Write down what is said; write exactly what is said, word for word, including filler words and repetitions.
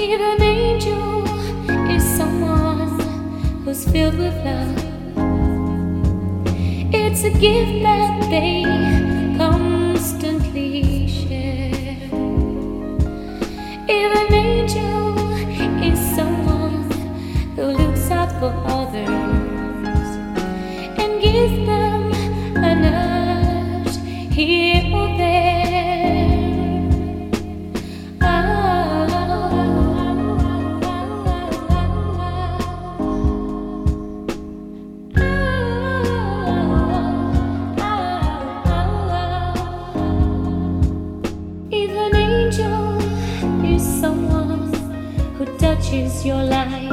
If an angel is someone who's filled with love, it's a gift that they constantly share. If an angel is someone who looks out for others and gives them a nudge here or there. If an angel is someone who touches your life